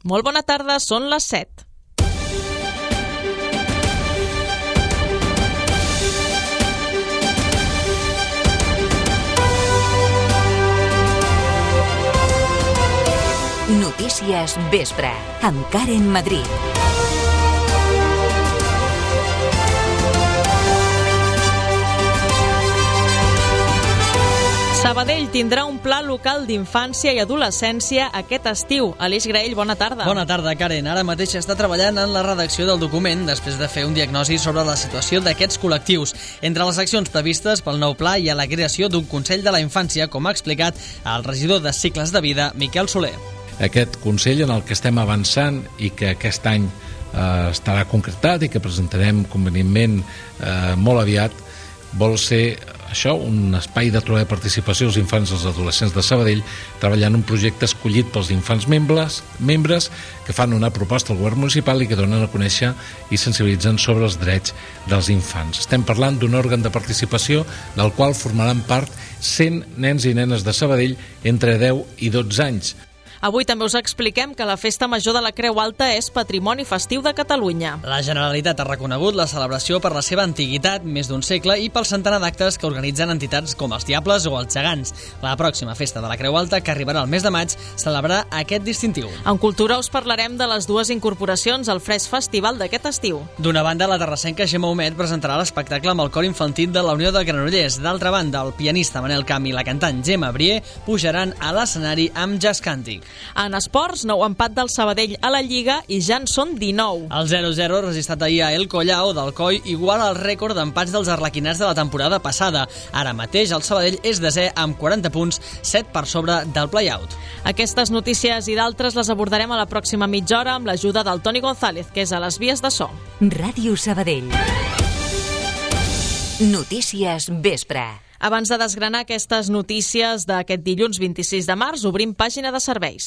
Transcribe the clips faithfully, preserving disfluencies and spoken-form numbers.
Molt bona tarda, són les set. Notícies Vespre, amb Karen Madrid. Sabadell tindrà un pla local d'infància i adolescència aquest estiu. Aleix Graell, bona tarda. Bona tarda, Karen. Ara mateix està treballant en la redacció del document després de fer un diagnòstic sobre la situació d'aquests col·lectius. Entre les accions previstes pel nou pla hi ha la creació d'un Consell de la Infància, com ha explicat el regidor de Cicles de Vida, Miquel Soler. Aquest Consell en el que estem avançant i que aquest any eh, estarà concretat i que presentarem convenientment eh, molt aviat, vol ser això, un espai de trobada i participació dels infants i els adolescents de Sabadell, treballant un projecte escollit pels infants membres, membres que fan una proposta al govern municipal i que donen a conèixer i sensibilitzen sobre els drets dels infants. Estem parlant d'un òrgan de participació del qual formaran part cent nens i nenes de Sabadell entre deu i dotze anys. Avui també us expliquem que la Festa Major de la Creu Alta és Patrimoni Festiu de Catalunya. La Generalitat ha reconegut la celebració per la seva antiguitat, més d'un segle, i pel centenar d'actes que organitzen entitats com els Diables o els Gegants. La pròxima Festa de la Creu Alta, que arribarà al mes de maig, celebrarà aquest distintiu. En Cultura us parlarem de les dues incorporacions al Fresc Festival d'aquest estiu. D'una banda, la terrassenca Gemma Humet presentarà l'espectacle amb el cor infantil de la Unió de Granollers. D'altra banda, el pianista Manel Camp i la cantant Gemma Brier pujaran a l'escenari amb jazz càntic. En esports, nou empat del Sabadell a la Lliga i ja en són dinou. El zero zero registrat ahir a El Collao del Coll iguala el rècord d'empats dels arlequinats de la temporada passada. Ara mateix el Sabadell és desè amb quaranta punts, set per sobre del play-out. Aquestes notícies i d'altres les abordarem a la pròxima mitja hora amb l'ajuda del Toni González, que és a les vies de so. Ràdio Sabadell. Notícies Vespre. Abans de desgranar aquestes notícies d'aquest dilluns vint-i-sis de març, obrim pàgina de serveis.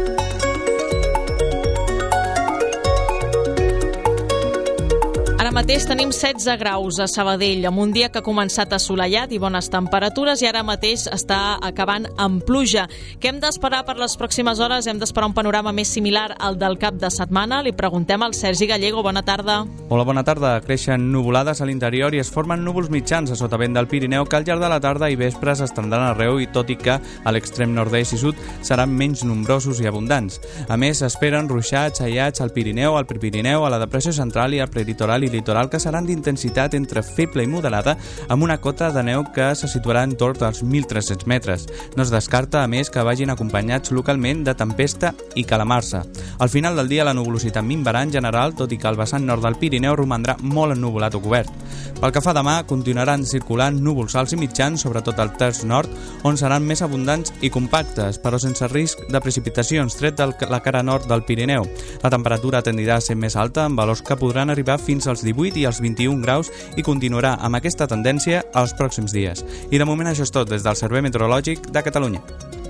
Ara mateix tenim setze graus a Sabadell, amb un dia que ha començat assolellat i bones temperatures i ara mateix està acabant amb pluja. Què hem d'esperar per les pròximes hores? Hem d'esperar un panorama més similar al del cap de setmana? Li preguntem al Sergi Gallego. Bona tarda. Hola, bona tarda. Creixen nuvolades a l'interior i es formen núvols mitjans a sotavent del Pirineu que al llarg de la tarda i vespre s'estendran arreu, i tot i que a l'extrem nord-est i sud seran menys nombrosos i abundants. A més, s'esperen ruixats aïllats al Pirineu, al Prepirineu, a la depressió central i al prelitoral i litoral, que seran d'intensitat entre feble i moderada, amb una cota de neu que se situarà en torn dels mil tres-cents metres. No es descarta, a més, que vagin acompanyats localment de tempesta i calamarsa. Al final del dia la nuvolositat minvarà en general, tot i que el vessant nord del Pirineu romandrà molt ennuvolat o cobert. Pel que fa a demà, continuaran circulant núvols alts i mitjans, sobretot al terç nord, on seran més abundants i compactes, però sense risc de precipitacions, tret de la cara nord del Pirineu. La temperatura tendirà a ser més alta, amb valors que podran arribar fins als divuit i als vint-i-un graus, i continuarà amb aquesta tendència els pròxims dies. I de moment això és tot des del Servei Meteorològic de Catalunya.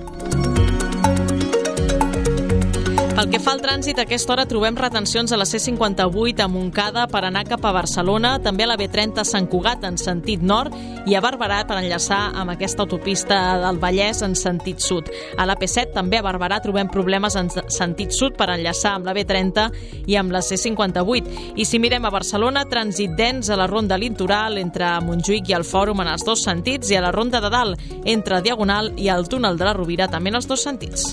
Pel que fa al trànsit, a aquesta hora trobem retencions a la C cinquanta-vuit a Montcada per anar cap a Barcelona, també a la B trenta a Sant Cugat en sentit nord i a Barberà per enllaçar amb aquesta autopista del Vallès en sentit sud. A la P set també a Barberà trobem problemes en sentit sud per enllaçar amb la B trenta i amb la C cinquanta-vuit. I si mirem a Barcelona, trànsit dens a la Ronda Litoral entre Montjuïc i el Fòrum en els dos sentits, i a la Ronda de Dalt entre Diagonal i el túnel de la Rovira també en els dos sentits.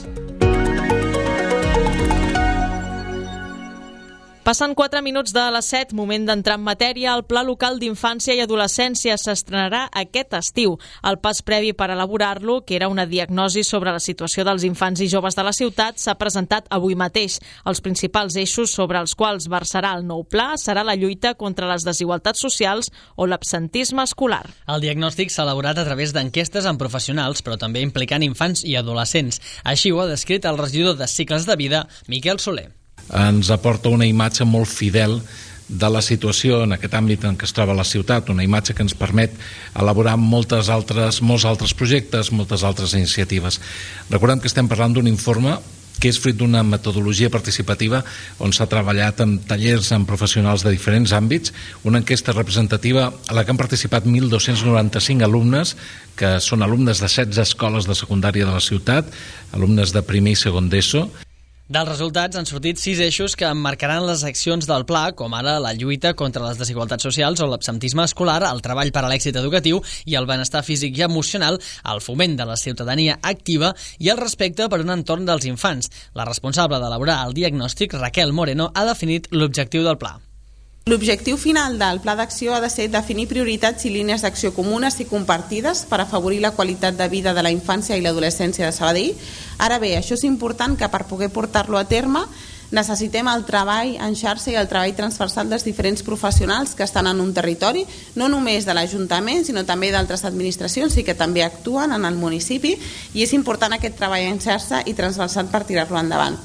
Passen quatre minuts de les set, moment d'entrar en matèria. El Pla Local d'Infància i Adolescència s'estrenarà aquest estiu. El pas previ per elaborar-lo, que era una diagnosi sobre la situació dels infants i joves de la ciutat, s'ha presentat avui mateix. Els principals eixos sobre els quals versarà el nou pla serà la lluita contra les desigualtats socials o l'absentisme escolar. El diagnòstic s'ha elaborat a través d'enquestes amb professionals, però també implicant infants i adolescents. Així ho ha descrit el regidor de Cicles de Vida, Miquel Soler. Ens aporta una imatge molt fidel de la situació en aquest àmbit en què es troba la ciutat, una imatge que ens permet elaborar moltes altres, molts altres projectes, moltes altres iniciatives. Recordem que estem parlant d'un informe que és fruit d'una metodologia participativa on s'ha treballat en tallers amb professionals de diferents àmbits, una enquesta representativa a la que han participat mil dos-cents noranta-cinc alumnes, que són alumnes de setze escoles de secundària de la ciutat, alumnes de primer i segon d'ESO. Dels resultats han sortit sis eixos que marcaran les accions del pla, com ara la lluita contra les desigualtats socials o l'absentisme escolar, el treball per a l'èxit educatiu i el benestar físic i emocional, el foment de la ciutadania activa i el respecte per un entorn dels infants. La responsable d'elaborar el diagnòstic, Raquel Moreno, ha definit l'objectiu del pla. L'objectiu final del pla d'acció ha de ser definir prioritats i línies d'acció comunes i compartides per afavorir la qualitat de vida de la infància i l'adolescència de Sabadell. Ara bé, això és important que per poder portar-lo a terme necessitem el treball en xarxa i el treball transversal dels diferents professionals que estan en un territori, no només de l'Ajuntament, sinó també d'altres administracions i que també actuen en el municipi, i és important aquest treball en xarxa i transversal per tirar-lo endavant.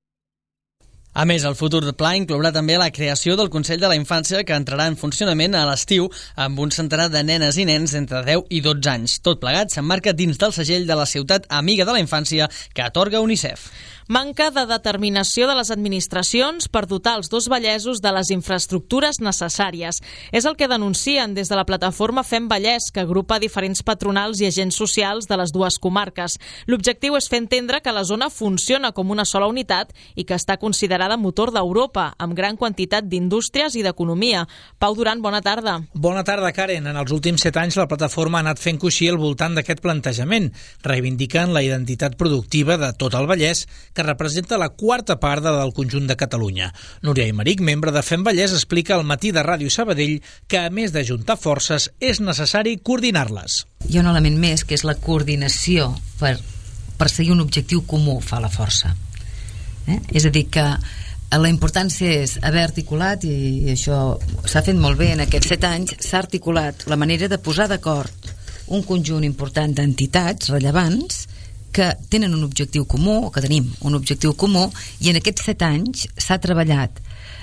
A més, el futur pla inclourà també la creació del Consell de la Infància, que entrarà en funcionament a l'estiu amb un centenar de nenes i nens entre deu i dotze anys. Tot plegat s'emmarca dins del segell de la ciutat amiga de la infància que atorga UNICEF. Manca de determinació de les administracions per dotar els dos Vallesos de les infraestructures necessàries. És el que denuncien des de la plataforma Fem Vallès, que agrupa diferents patronals i agents socials de les dues comarques. L'objectiu és fer entendre que la zona funciona com una sola unitat i que està considerada motor d'Europa, amb gran quantitat d'indústries i d'economia. Pau Duran, bona tarda. Bona tarda, Karen. En els últims set anys la plataforma ha anat fent coixí al voltant d'aquest plantejament. Reivindiquen la identitat productiva de tot el Vallès, que representa la quarta part del conjunt de Catalunya. Núria Aymeric, membre de Fem Vallès, explica al matí de Ràdio Sabadell que, a més d'ajuntar forces, és necessari coordinar-les. Hi ha un element més, que és la coordinació per perseguir un objectiu comú, fa la força. Eh? És a dir, que la importància és haver articulat, i això s'ha fet molt bé en aquests set anys, s'ha articulat la manera de posar d'acord un conjunt important d'entitats rellevants que tenen un objectiu comú, o que tenim un objectiu comú, i en aquests set anys s'ha treballat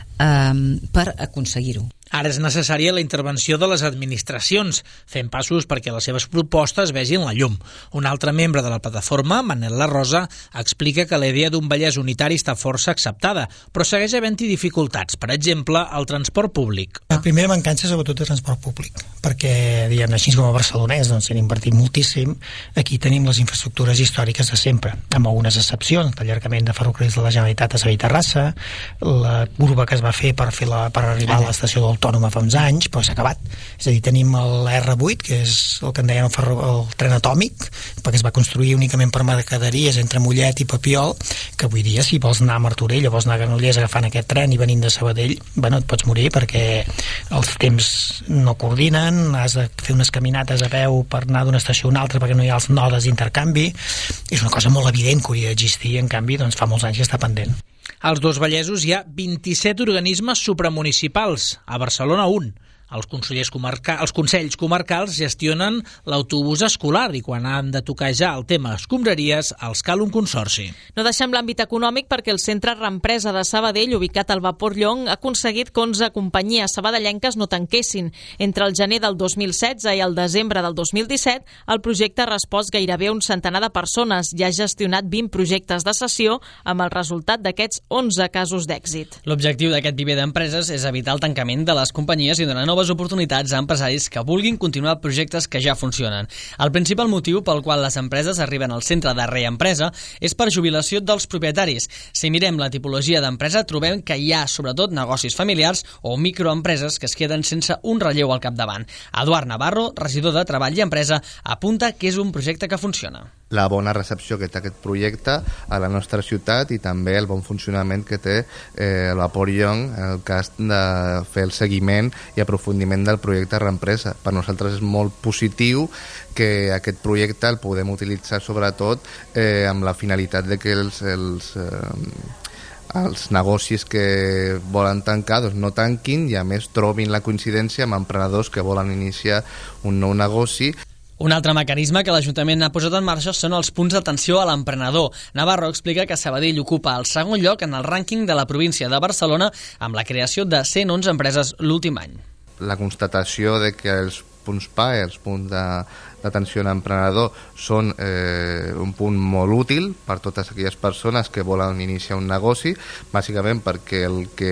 eh, per aconseguir-ho. Ara és necessària la intervenció de les administracions, fent passos perquè les seves propostes vegin la llum. Un altre membre de la plataforma, Manel La Rosa, explica que la idea d'un Vallès unitari està força acceptada, però segueix havent-hi dificultats, per exemple, el transport públic. La primera mancança sobretot de transport públic, perquè, diguem així com a barcelonès, doncs s'han invertit moltíssim. Aquí tenim les infraestructures històriques de sempre, amb algunes excepcions, l'allargament de ferrocarrils de la Generalitat a Sabadell-Terrassa, la curva que es va fer per, fer la, per arribar a l'estació del autònoma fa uns anys, però s'ha acabat. És a dir, tenim l'R vuit, que és el que en deien el, ferro, el tren atòmic, perquè es va construir únicament per mercaderies entre Mollet i Papiol, que avui dia, si vols anar a Martorell o vols anar a Granollers agafant aquest tren i venint de Sabadell, bueno, et pots morir perquè els temps no coordinen, has de fer unes caminates a peu per anar d'una estació a una altra perquè no hi ha els nodes d'intercanvi. És una cosa molt evident que hauria d'existir, en canvi, doncs fa molts anys que està pendent. Als dos Vallesos hi ha vint-i-set organismes supramunicipals, a Barcelona un. Els consellers comarca... els consells comarcals gestionen l'autobús escolar i quan han de tocar ja el tema escombraries els cal un consorci. No deixem l'àmbit econòmic perquè el Centre Reempresa de Sabadell, ubicat al Vapor Llong, ha aconseguit que onze companyies sabadellenques no tanquessin. Entre el gener del dos mil setze i el desembre del dos mil disset, el projecte ha respost gairebé un centenar de persones i ha gestionat vint projectes de cessió amb el resultat d'aquests onze casos d'èxit. L'objectiu d'aquest viver d'empreses és evitar el tancament de les companyies i donar noves oportunitats a empresaris que vulguin continuar projectes que ja funcionen. El principal motiu pel qual les empreses arriben al centre de reempresa és per jubilació dels propietaris. Si mirem la tipologia d'empresa, trobem que hi ha sobretot negocis familiars o microempreses que es queden sense un relleu al capdavant. Eduard Navarro, regidor de Treball i Empresa, apunta que és un projecte que funciona. La bona recepció que té aquest projecte a la nostra ciutat i també el bon funcionament que té eh, el Vapor Llong en el cas de fer el seguiment i aprofundiment del projecte Reempresa. Per nosaltres és molt positiu que aquest projecte el podem utilitzar sobretot eh, amb la finalitat de que els, els, eh, els negocis que volen tancar doncs no tanquin i a més trobin la coincidència amb emprenedors que volen iniciar un nou negoci. Un altre mecanisme que l'Ajuntament ha posat en marxa són els punts d'atenció a l'emprenedor. Navarro explica que Sabadell ocupa el segon lloc en el rànquing de la província de Barcelona amb la creació de cent onze empreses l'últim any. La constatació de que els punts P A E, els punts d'atenció a l'emprenedor, són eh, un punt molt útil per totes aquelles persones que volen iniciar un negoci, bàsicament perquè el que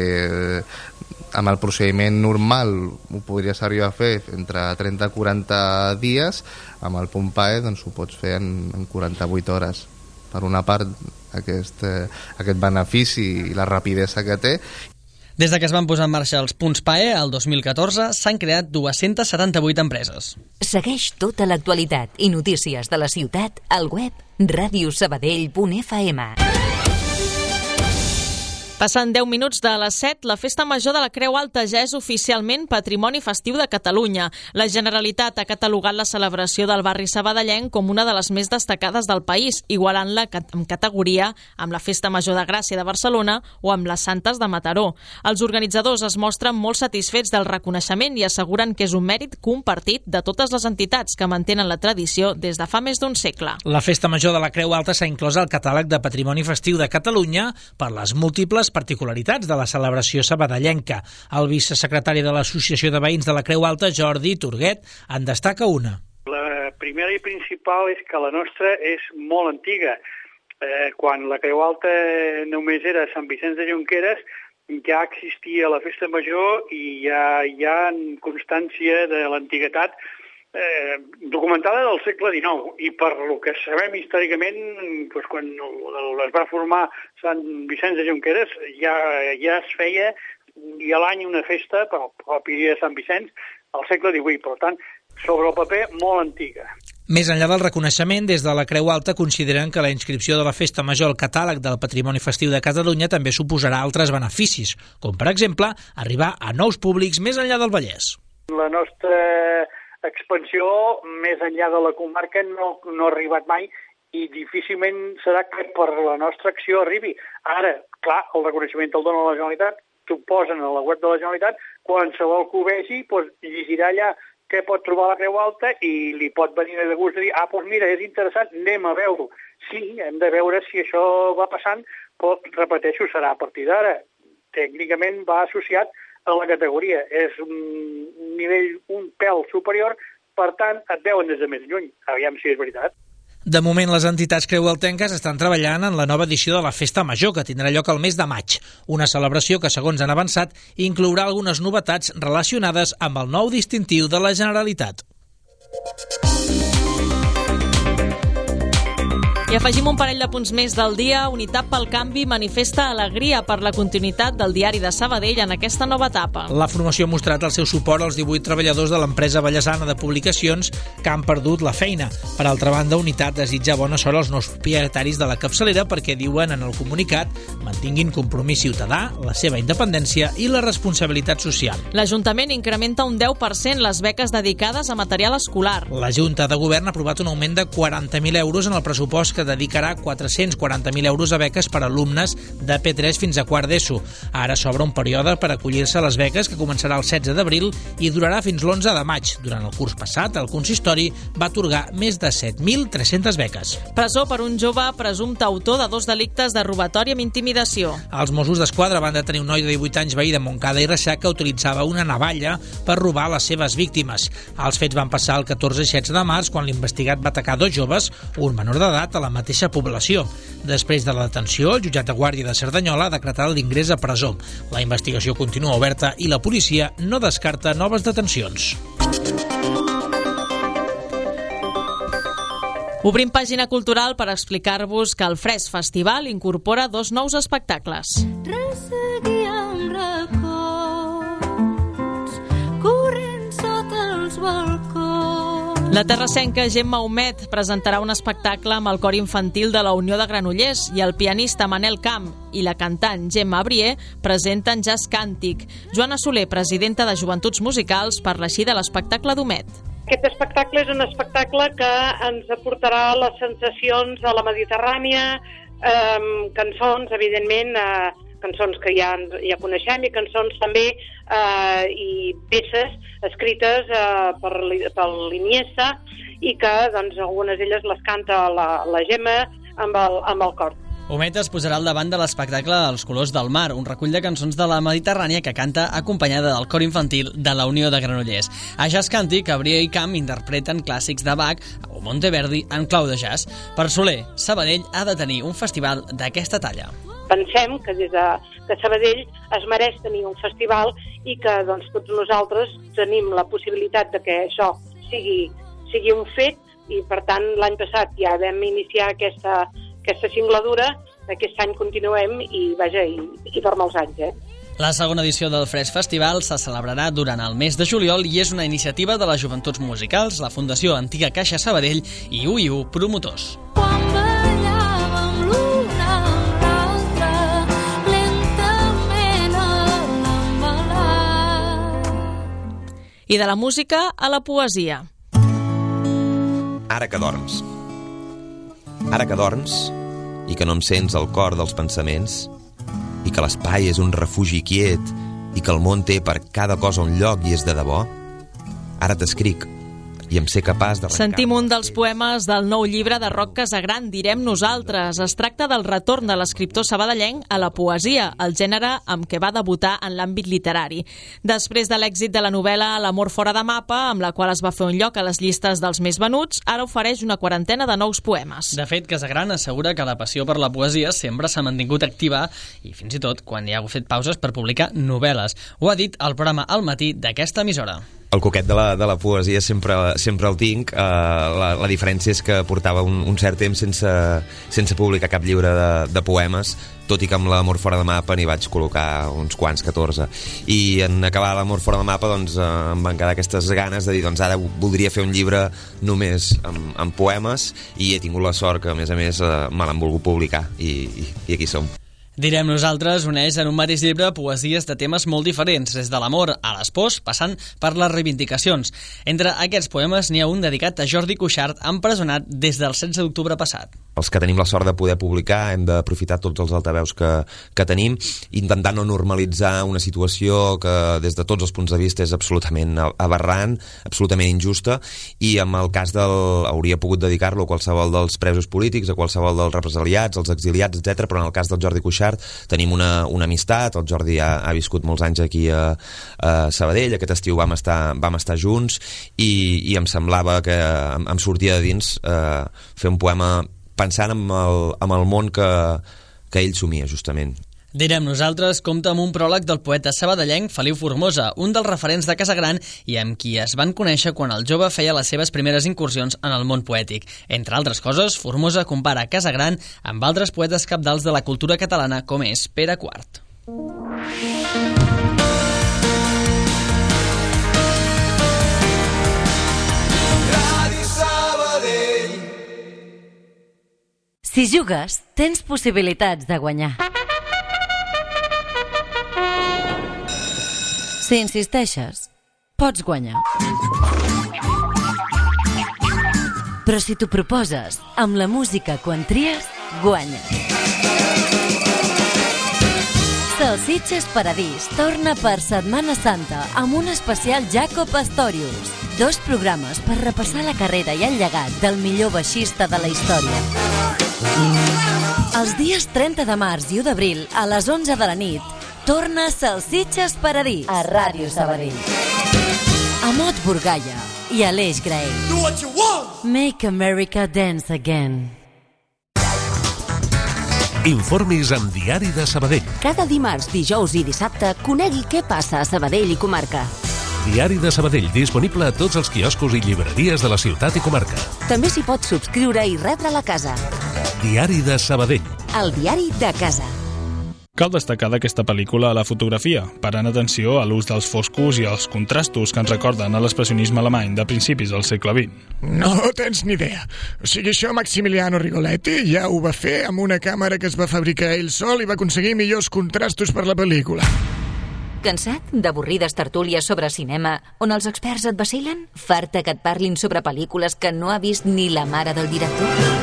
amb el procediment normal ho podries arribar a fer entre trenta a quaranta dies, amb el punt P A E doncs ho pots fer en, en quaranta-vuit hores. Per una part aquest, eh, aquest benefici i la rapidesa que té. Des de que es van posar en marxa els punts P A E, el dos mil catorze, s'han creat dues-centes setanta-vuit empreses. Segueix tota l'actualitat i notícies de la ciutat al web ràdio sabadell punt f m. Passant deu minuts de les set, la Festa Major de la Creu Alta ja és oficialment Patrimoni Festiu de Catalunya. La Generalitat ha catalogat la celebració del barri sabadellenc com una de les més destacades del país, igualant-la en categoria amb la Festa Major de Gràcia de Barcelona o amb les Santes de Mataró. Els organitzadors es mostren molt satisfets del reconeixement i asseguren que és un mèrit compartit de totes les entitats que mantenen la tradició des de fa més d'un segle. La Festa Major de la Creu Alta s'ha inclòs al catàleg de Patrimoni Festiu de Catalunya per les múltiples particularitats de la celebració sabadellenca. El vicesecretari de l'Associació de Veïns de la Creu Alta, Jordi Turguet, en destaca una. La primera i principal és que la nostra és molt antiga. Eh, quan la Creu Alta només era Sant Vicenç de Jonqueres, ja existia la Festa Major i ja hi ha constància de l'antiguitat eh, documentada del segle dinou, i per lo que sabem històricament, doncs, quan es va formar Sant Vicenç de Jonqueres ja, ja es feia i a l'any una festa pel propi dia de Sant Vicenç al segle divuit, per tant, sobre el paper molt antiga. Més enllà del reconeixement, des de la Creu Alta consideren que la inscripció de la Festa Major al catàleg del Patrimoni Festiu de Catalunya també suposarà altres beneficis, com per exemple arribar a nous públics més enllà del Vallès. La nostra expansió més enllà de la comarca no, no ha arribat mai i difícilment serà que per la nostra acció arribi. Ara, clar, el reconeixement el dona la Generalitat, t'ho posen a la web de la Generalitat, qualsevol que ho vegi doncs, llegirà allà què pot trobar la Creu Alta i li pot venir de gust de dir, ah, doncs mira, és interessant, anem a veure-ho. Sí, hem de veure si això va passant, però, repeteixo, serà a partir d'ara. Tècnicament va associat a la categoria. És un nivell un pèl superior, per tant, et veuen des de més lluny. Aviam si és veritat. De moment, les entitats creualtenques estan treballant en la nova edició de la Festa Major, que tindrà lloc al mes de maig. Una celebració que, segons han avançat, inclourà algunes novetats relacionades amb el nou distintiu de la Generalitat. I afegim un parell de punts més del dia. Unitat pel Canvi manifesta alegria per la continuïtat del diari de Sabadell en aquesta nova etapa. La formació ha mostrat el seu suport als divuit treballadors de l'empresa ballesana de publicacions que han perdut la feina. Per altra banda, Unitat desitja bona sort als nous propietaris de la capçalera perquè, diuen en el comunicat, mantinguin compromís ciutadà, la seva independència i la responsabilitat social. L'Ajuntament incrementa un deu per cent les beques dedicades a material escolar. La Junta de Govern ha aprovat un augment de quaranta mil euros en el pressupost que dedicarà quatre-cents quaranta mil euros a beques per a alumnes de P tres fins a quart d'ESO. Ara s'obre un període per acollir-se a les beques que començarà el setze d'abril i durarà fins l'onze de maig. Durant el curs passat, el consistori va atorgar més de set mil tres-centes beques. Presó per un jove presumpte autor de dos delictes de robatori amb intimidació. Els Mossos d'Esquadra van detenir un noi de divuit anys veí de Montcada i Reixac que utilitzava una navalla per robar les seves víctimes. Els fets van passar el catorze i setze de març, quan l'investigat va atacar dos joves, un menor d'edat, a la mateixa població. Després de la detenció, el jutjat de guàrdia de Cerdanyola ha decretat l'ingrés a presó. La investigació continua oberta i la policia no descarta noves detencions. Obrim pàgina cultural per explicar-vos que el Fresc Festival incorpora dos nous espectacles. Resseguíem racons, corrent sota els balcons. La terrassenca Gemma Humet presentarà un espectacle amb el cor infantil de la Unió de Granollers i el pianista Manel Camp i la cantant Gemma Abrier presenten jazz càntic. Joana Soler, presidenta de Joventuts Musicals, parla així de l'espectacle d'Humet. Aquest espectacle és un espectacle que ens aportarà les sensacions de la Mediterrània, eh, cançons, evidentment, eh, cançons que ja, ja coneixem i cançons també eh, i peces escrites eh, per, per l'Iniesta i que doncs, algunes d'elles les canta la, la Gemma amb el, amb el cor. Humet es posarà al davant de l'espectacle Els colors del mar, un recull de cançons de la Mediterrània que canta acompanyada del cor infantil de la Unió de Granollers. A Jazz Càntic, Abrier i Camp interpreten clàssics de Bach o Monteverdi en clau de jazz. Per Soler, Sabadell ha de tenir un festival d'aquesta talla. Pensem que des de que Sabadell es mereix tenir un festival i que doncs, tots nosaltres tenim la possibilitat de que això sigui, sigui un fet i per tant l'any passat ja vam iniciar aquesta, aquesta singladura aquest any continuem i, vaja, i, i per molts anys, eh? La segona edició del Fresc Festival se celebrarà durant el mes de juliol i és una iniciativa de les Joventuts Musicals, la Fundació Antiga Caixa Sabadell i U i U Promotors. Quan ballàvem l'una amb l'altra, lentament a l'embalat. I de la música a la poesia. Ara que dorms. Ara que dorms i que no em sents el cor dels pensaments i que l'espai és un refugi quiet i que el món té per cada cosa un lloc i és de debò, ara t'escric i em sé capaç de... Sentim un dels poemes del nou llibre de Roc Casagran, Direm nosaltres. Es tracta del retorn de l'escriptor sabadellenc a la poesia, el gènere amb què va debutar en l'àmbit literari. Després de l'èxit de la novel·la L'amor fora de mapa, amb la qual es va fer un lloc a les llistes dels més venuts, ara ofereix una quarantena de nous poemes. De fet, Casagran assegura que la passió per la poesia sempre s'ha mantingut activa i fins i tot quan hi ha fet pauses per publicar novel·les. Ho ha dit al programa Al matí d'aquesta emissora. El coquet de la, de la poesia sempre, sempre el tinc. Uh, la, la diferència és que portava un, un cert temps sense, sense publicar cap llibre de, de poemes, tot i que amb l'amor fora de mapa n'hi vaig col·locar uns quants, catorze. I en acabar l'amor fora de mapa doncs, uh, em van quedar aquestes ganes de dir doncs ara voldria fer un llibre només amb, amb poemes i he tingut la sort que a més a més uh, me l'han volgut publicar i, i, i aquí som. Direm nosaltres uneix en un mateix llibre poesies de temes molt diferents, des de l'amor a les pors, passant per les reivindicacions. Entre aquests poemes n'hi ha un dedicat a Jordi Cuixart, empresonat des del setze d'octubre passat. Els que tenim la sort de poder publicar hem d'aprofitar tots els altaveus que, que tenim, intentar no normalitzar una situació que des de tots els punts de vista és absolutament aberrant, absolutament injusta, i amb el cas del... hauria pogut dedicar-lo a qualsevol dels presos polítics, a qualsevol dels represaliats, els exiliats, etcètera, però en el cas del Jordi Cuixart tenim una, una amistat. El Jordi ha, ha viscut molts anys aquí a, a Sabadell, aquest estiu vam estar, vam estar junts i, i em semblava que em, em sortia de dins eh, fer un poema pensant en el, en el món que, que ell somia, justament. Direm nosaltres compta amb un pròleg del poeta sabadellenc Feliu Formosa, un dels referents de Casagran i amb qui es van conèixer quan el jove feia les seves primeres incursions en el món poètic. Entre altres coses, Formosa compara Casagran amb altres poetes cabdals de la cultura catalana com és Pere Quart. Si jugues, tens possibilitats de guanyar. Si insisteixes, pots guanyar. Però si t'ho proposes, amb la música quan tries, guanyes. Salsitxes Paradís torna per Setmana Santa amb un especial Jaco Pastorius. Dos programes per repassar la carrera i el llegat del millor baixista de la història. Els dies trenta de març i u d'abril, a les onze de la nit, torna Salsitxes Paradís a Ràdio Sabadell. Amot Burgaya i Aleix Graell. Make America Dance Again. Informis amb Diari de Sabadell. Cada dimarts, dijous i dissabte conegui què passa a Sabadell i comarca. Diari de Sabadell, disponible a tots els quioscos i llibreries de la ciutat i comarca. També s'hi pot subscriure i rebre a la casa. Diari de Sabadell. El diari de casa. Cal destacar d'aquesta pel·lícula la fotografia, parant atenció a l'ús dels foscos i els contrastos que ens recorden a l'expressionisme alemany de principis del segle vint. No tens ni idea. O sigui, això Maximiliano Rigoletti ja ho va fer amb una càmera que es va fabricar ell sol i va aconseguir millors contrastos per la pel·lícula. Cansat d'avorrides tertúlies sobre cinema on els experts et vacilen? Farta que et parlin sobre pel·lícules que no ha vist ni la mare del director?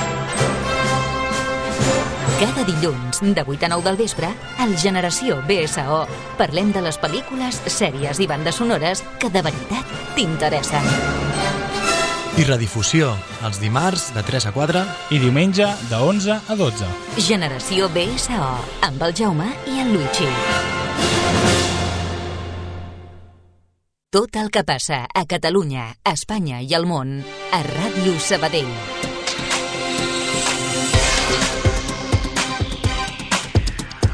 Cada dilluns, de vuit a nou del vespre, al Generació B S O, parlem de les pel·lícules, sèries i bandes sonores que de veritat t'interessen. I redifusió, els dimarts de tres a quatre i diumenge de onze a dotze. Generació B S O, amb el Jaume i el Luigi. Tot el que passa a Catalunya, a Espanya i al món, a Ràdio Sabadell.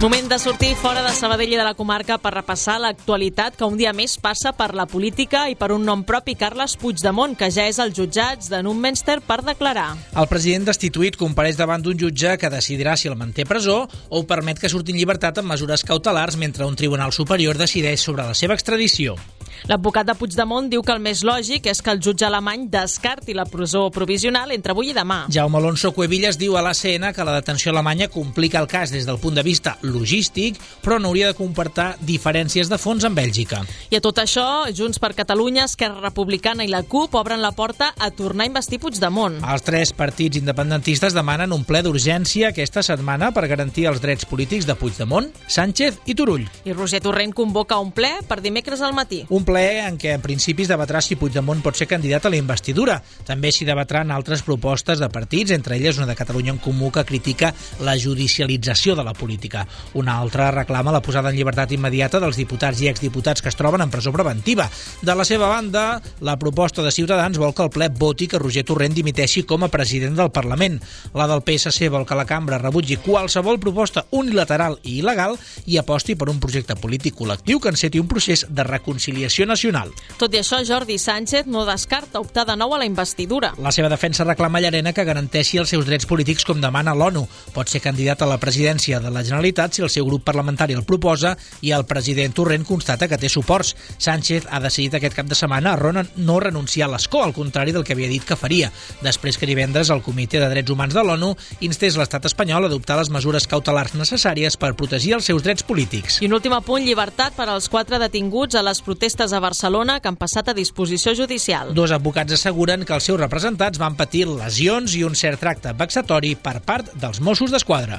Moment de sortir fora de Sabadell i de la comarca per repassar l'actualitat que un dia més passa per la política i per un nom propi, Carles Puigdemont, que ja és als jutjats de Nummedster per declarar. El president destituït compareix davant d'un jutge que decidirà si el manté a presó o ho permet que surti en llibertat amb mesures cautelars mentre un tribunal superior decideix sobre la seva extradició. L'advocat de Puigdemont diu que el més lògic és que el jutge alemany descarti la presó provisional entre avui i demà. Jaume Alonso Cuevillas diu a l'A C N que la detenció alemanya complica el cas des del punt de vista logístic, però no hauria de comportar diferències de fons amb Bèlgica. I a tot això, Junts per Catalunya, Esquerra Republicana i la CUP obren la porta a tornar a investir Puigdemont. Els tres partits independentistes demanen un ple d'urgència aquesta setmana per garantir els drets polítics de Puigdemont, Sánchez i Turull. I Roger Torrent convoca un ple per dimecres al matí. Un ple en què en principis debatrà si Puigdemont pot ser candidat a la investidura. També s'hi debatran altres propostes de partits, entre elles una de Catalunya en Comú que critica la judicialització de la política. Una altra reclama la posada en llibertat immediata dels diputats i exdiputats que es troben en presó preventiva. De la seva banda, la proposta de Ciutadans vol que el ple voti que Roger Torrent dimiteixi com a president del Parlament. La del P S C vol que la cambra rebutgi qualsevol proposta unilateral i il·legal i aposti per un projecte polític col·lectiu que enceti un procés de reconciliació nacional. Tot i això, Jordi Sánchez no descarta optar de nou a la investidura. La seva defensa reclama a Llarena que garanteixi els seus drets polítics com demana l'ONU. Pot ser candidat a la presidència de la Generalitat si el seu grup parlamentari el proposa i el president Torrent constata que té suports. Sánchez ha decidit aquest cap de setmana a no renunciar a l'escó, al contrari del que havia dit que faria, després que divendres el Comitè de Drets Humans de l'ONU instés l'estat espanyol a adoptar les mesures cautelars necessàries per protegir els seus drets polítics. I un últim apunt, llibertat per als quatre detinguts a les protestes a Barcelona que han passat a disposició judicial. Dos advocats asseguren que els seus representats van patir lesions i un cert tracte vexatori per part dels Mossos d'Esquadra.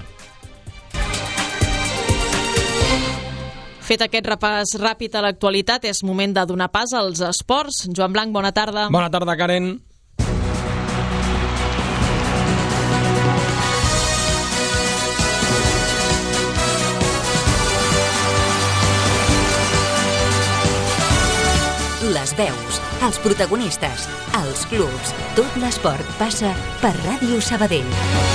Fet aquest repàs ràpid a l'actualitat, és moment de donar pas als esports. Joan Blanc, bona tarda. Bona tarda, Karen. Les veus, els protagonistes, els clubs, tot l'esport passa per Ràdio Sabadell.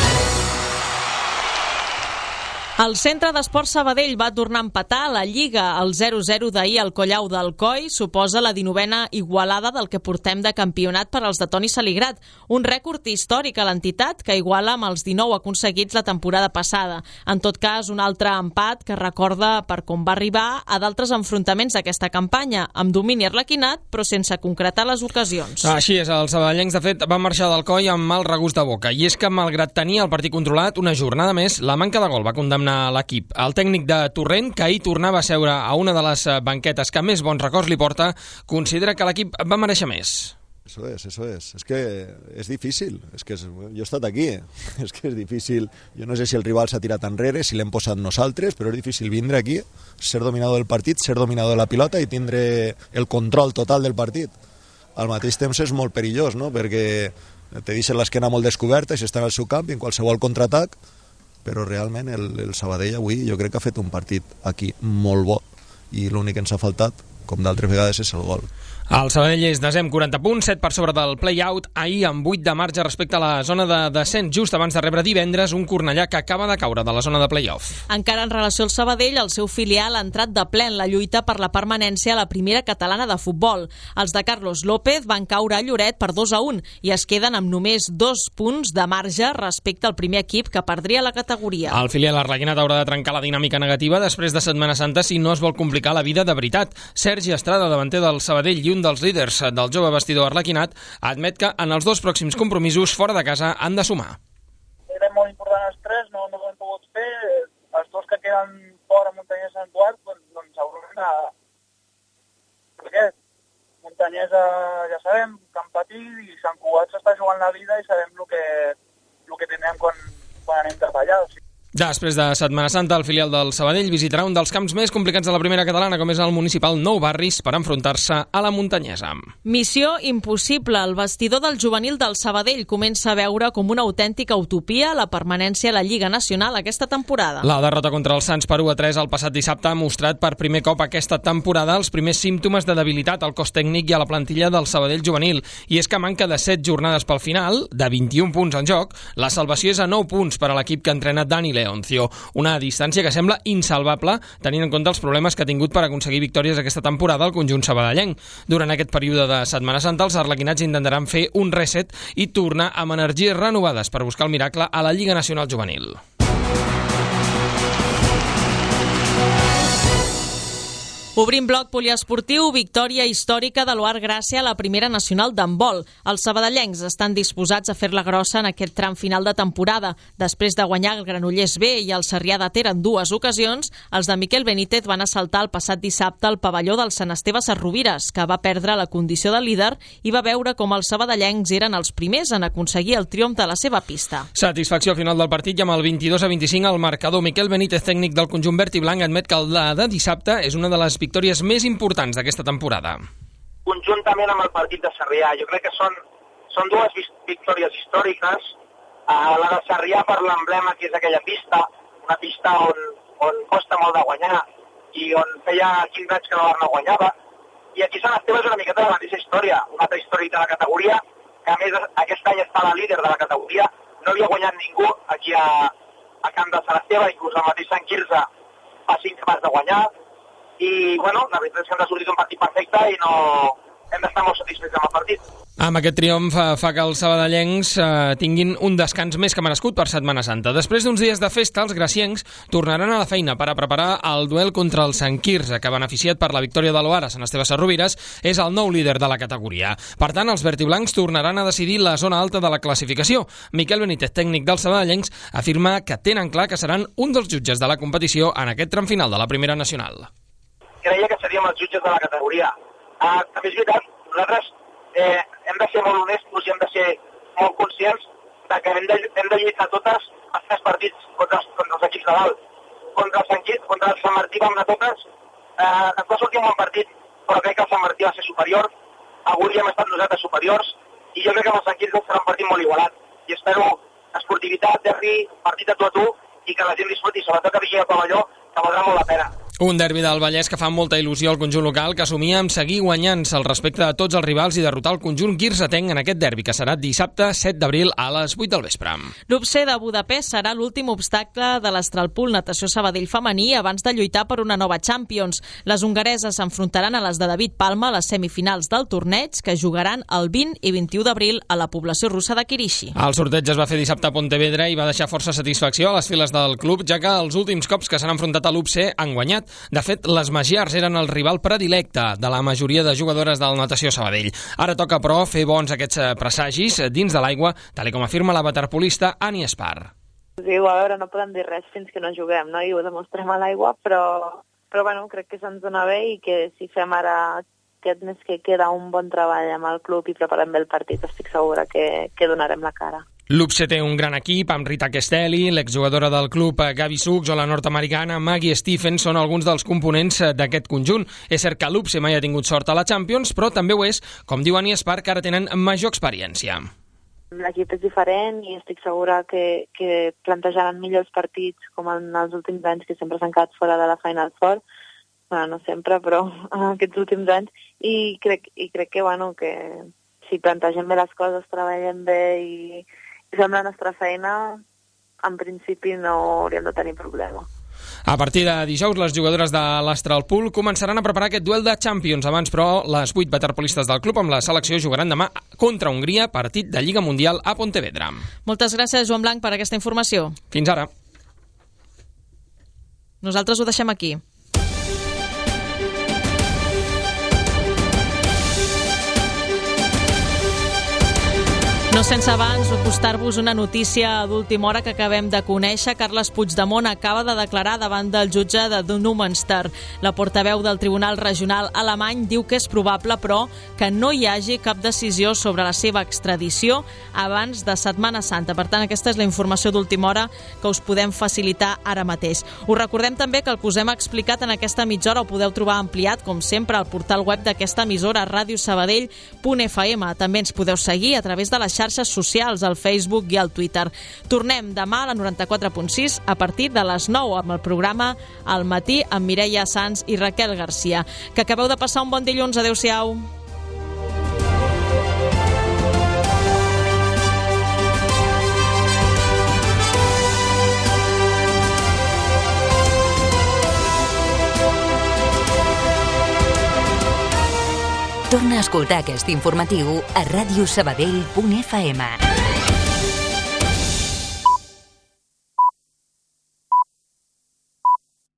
El Centre d'Esport Sabadell va tornar a empatar a la Lliga. El zero zero d'ahir al Collau d'Alcoi suposa la dinovena igualada del que portem de campionat per als de Toni Saligrat, un rècord històric a l'entitat que iguala amb els dinou aconseguits la temporada passada. En tot cas, un altre empat que recorda per com va arribar a d'altres enfrontaments d'aquesta campanya, amb domini arlequinat però sense concretar les ocasions. Així és, els sabadellencs de fet van marxar d'Alcoi amb mal regust de boca, i és que malgrat tenir el partit controlat una jornada més, la manca de gol va condemnar a l'equip. El tècnic de Torrent, que ahir tornava a seure a una de les banquetes que més bons records li porta, considera que l'equip va mereixer més. Eso es, eso es. Es que es difícil. Es que es, jo he estat aquí. Eh? És que és difícil. Jo no sé si el rival s'ha tirat enrere, si l'hem posat nosaltres, però és difícil vindre aquí, ser dominador del partit, ser dominador de la pilota i tindre el control total del partit. Al mateix temps és molt perillós, no? Perquè te deixen l'esquena molt descoberta i s'està en el seu camp i en qualsevol contraatac, però realment el, el Sabadell avui jo crec que ha fet un partit aquí molt bo i l'únic que ens ha faltat, com d'altres vegades, és el gol. El Sabadell és desè quaranta punts, set per sobre del play-out, ahir amb vuit de marge respecte a la zona de descens, just abans de rebre divendres un Cornellà que acaba de caure de la zona de play-off. Encara en relació al Sabadell, el seu filial ha entrat de ple en la lluita per la permanència a la primera catalana de futbol. Els de Carlos López van caure a Lloret per dos a un i es queden amb només dos punts de marge respecte al primer equip que perdria la categoria. El filial arlequinat haurà de trencar la dinàmica negativa després de Setmana Santa si no es vol complicar la vida de veritat. Sergi Estrada, davanter del Sabadell i un dels líders del jove vestidor arlequinat, admet que en els dos pròxims compromisos fora de casa han de sumar. Era molt important els tres, no, no ho hem pogut fer. Els dos que queden fora, Montanyès i Sant Eduard, doncs, doncs haurem de... Per què? Montanyès ja sabem que han patit i Sant Cugat s'està jugant la vida i sabem el que, el que tindrem quan, quan anem cap allà. O sigui, Després de Setmana Santa, el filial del Sabadell visitarà un dels camps més complicats de la primera catalana, com és el municipal Nou Barris, per enfrontar-se a la muntanyesa. Missió impossible. El vestidor del juvenil del Sabadell comença a veure com una autèntica utopia la permanència a la Lliga Nacional aquesta temporada. La derrota contra els Sants per u a tres el passat dissabte ha mostrat per primer cop aquesta temporada els primers símptomes de debilitat al cos tècnic i a la plantilla del Sabadell juvenil. I és que manca de set jornades pel final, de vint-i-un punts en joc, la salvació és a nou punts per a l'equip que entrena Dani León. Leoncio. Una distància que sembla insalvable tenint en compte els problemes que ha tingut per aconseguir victòries aquesta temporada al conjunt sabadellenc. Durant aquest període de Setmana Santa, els arlequinats intentaran fer un reset i tornar amb energies renovades per buscar el miracle a la Lliga Nacional Juvenil. Obrim bloc poliesportiu, victòria històrica de l'O A R Gràcia a la primera nacional d'handbol. Els sabadellencs estan disposats a fer-la grossa en aquest tram final de temporada. Després de guanyar el Granollers B i el Sarrià de Ter en dues ocasions, els de Miquel Benítez van assaltar el passat dissabte el pavelló del Sant Esteve Sesrovires, que va perdre la condició de líder i va veure com els sabadellencs eren els primers en aconseguir el triomf de la seva pista. Satisfacció al final del partit i amb el vint-i-dos a vint-i-cinc al marcador. Miquel Benítez, tècnic del conjunt verd i blanc, admet que la de dissabte és una de les victòries més importants d'aquesta temporada. Conjuntament amb el partit de Sarrià, jo crec que són, són dues victòries històriques. Uh, la de Sarrià per l'emblema que és aquella pista, una pista on, on costa molt de guanyar i on feia quinze anys que no no guanyava. I aquí Sant Esteve és una miqueta de la mateixa història, una altra història de la categoria, que a més aquest any està la líder de la categoria, no havia guanyat ningú aquí a, a Camp de Sant Esteve, inclús el mateix Sant Quirze fa cinc capaç de guanyar. I, bueno, la veritat és que ens ha sortit un partit perfecte i no hem d'estar molt satisfets amb el partit. Amb aquest triomf fa que els sabadellencs eh, tinguin un descans més que merescut per Setmana Santa. Després d'uns dies de festa, els graciencs tornaran a la feina per a preparar el duel contra el Sant Quirze, que beneficiat per la victòria de l'O A R a Sant Esteve Sesrovires és el nou líder de la categoria. Per tant, els vertiblancs tornaran a decidir la zona alta de la classificació. Miquel Benítez, tècnic dels sabadellencs, afirma que tenen clar que seran un dels jutges de la competició en aquest tram final de la primera nacional. Creia que seríem els jutges de la categoria. Uh, també és veritat, nosaltres eh, hem de ser molt honestos i hem de ser molt conscients de que hem de, hem de lluitar totes els tres partits contra, contra els equips de dalt. Contra el Sant Quirze, contra el Sant Martí vam anar totes, eh, ens va sortir un bon partit, però crec que el Sant Martí va ser superior, avui hem estat nosaltres superiors, i jo crec que amb el Sant Quirze serà un partit molt igualat. I espero esportivitat, derbi, partit a tu a tu, i que la gent disfruti, sobretot que vingui al pavelló, que valdrà molt la pena. Un derbi del Vallès que fa molta il·lusió al conjunt local, que assumia amb seguir guanyant-se el respecte de tots els rivals i derrotar el conjunt quirzetenc en aquest derbi, que serà dissabte set d'abril a les vuit del vespre. L'U B C de Budapest serà l'últim obstacle de l'Astralpool Natació Sabadell femení abans de lluitar per una nova Champions. Les hongareses s'enfrontaran a les de David Palma a les semifinals del torneig, que jugaran el vint i vint-i-u d'abril a la població russa de Kirishi. El sorteig es va fer dissabte a Pontevedra i va deixar força satisfacció a les files del club, ja que els últims cops que s'han enfrontat a l'U B C han guanyat. De fet, les Magiars eren el rival predilecte de la majoria de jugadores del Natació Sabadell. Ara toca, però, fer bons aquests presagis dins de l'aigua, tal com afirma la waterpolista Ani Espar. Diu, a veure, no podem dir res fins que no juguem, no? I ho demostrem a l'aigua, però, però bueno, crec que se'ns dona bé i que si fem ara aquest mes que queda un bon treball amb el club i preparem bé el partit, estic segura que, que donarem la cara. L'U B C té un gran equip amb Rita Castelli, l'exjugadora del club Gavi Sucs o la nord-americana Maggie Stephens són alguns dels components d'aquest conjunt. És cert que l'U B C mai ha tingut sort a la Champions, però també ho és, com diu Ani Espar, que ara tenen major experiència. L'equip és diferent i estic segura que, que plantejaran millors partits com en els últims anys, que sempre s'han quedat fora de la Final Four. Bueno, no sempre, però en aquests últims anys. I crec, i crec que, bueno, que si plantegem bé les coses, treballem bé i i fem la nostra feina, en principi no hauríem de tenir problema. A partir de dijous, les jugadores de l'Astralpool començaran a preparar aquest duel de Champions. Abans, però, les vuit waterpolistes del club amb la selecció jugaran demà contra Hongria, partit de Lliga Mundial a Pontevedra. Moltes gràcies, Joan Blanc, per aquesta informació. Fins ara. Nosaltres ho deixem aquí. No sense abans acostar-vos una notícia d'última hora que acabem de conèixer. Carles Puigdemont acaba de declarar davant del jutge de Neumünster. La portaveu del Tribunal Regional alemany diu que és probable, però, que no hi hagi cap decisió sobre la seva extradició abans de Setmana Santa. Per tant, aquesta és la informació d'última hora que us podem facilitar ara mateix. Us recordem també que el que us hem explicat en aquesta mitja hora ho podeu trobar ampliat, com sempre, al portal web d'aquesta emissora, radio sabadell punt f m. També ens podeu seguir a través de les xarxes socials, al Facebook i al Twitter. Tornem demà a la noranta-quatre punt sis a partir de les nou amb el programa Al matí amb Mireia Sans i Raquel Garcia. Que acabeu de passar un bon dilluns. Adéu-siau. Torna a escoltar aquest informatiu a radiosabadell punt f m.